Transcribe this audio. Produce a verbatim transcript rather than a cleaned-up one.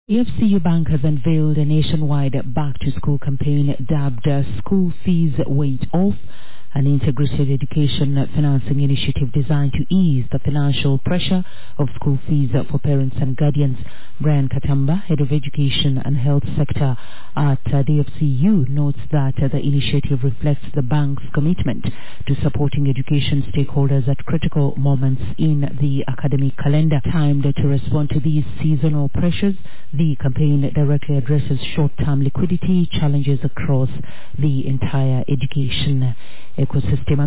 A F C U Bank has unveiled a nationwide back-to-school campaign dubbed uh, School Fees Weight Off, an integrated education financing initiative designed to ease the financial pressure of school fees for parents and guardians. Brian Katamba, Head of Education and Health Sector at uh, the A F C U, notes that uh, the initiative reflects the bank's commitment to supporting education stakeholders at critical moments in the academic calendar. Timed to respond to these seasonal pressures, the campaign directly addresses short-term liquidity challenges across the entire education ecosystem.